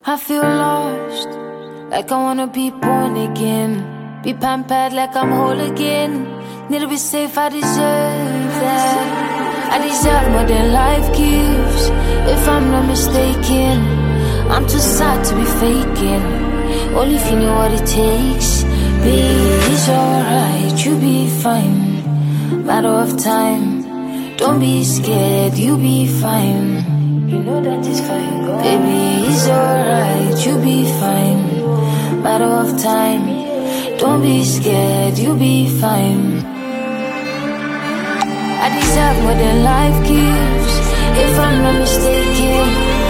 I feel lost, like I wanna be born again. Be pampered like I'm whole again. Need to be safe, I deserve that. I deserve more than life gives, if I'm not mistaken. I'm too sad to be faking, only if you know what it takes. Babe, it's alright, you'll be fine. Matter of time, don't be scared, you'll be fine. You know that it's fine, girl. Baby, it's alright, you'll be fine. Matter of time, don't be scared, you'll be fine. I deserve more than life gives, if I'm not mistaken.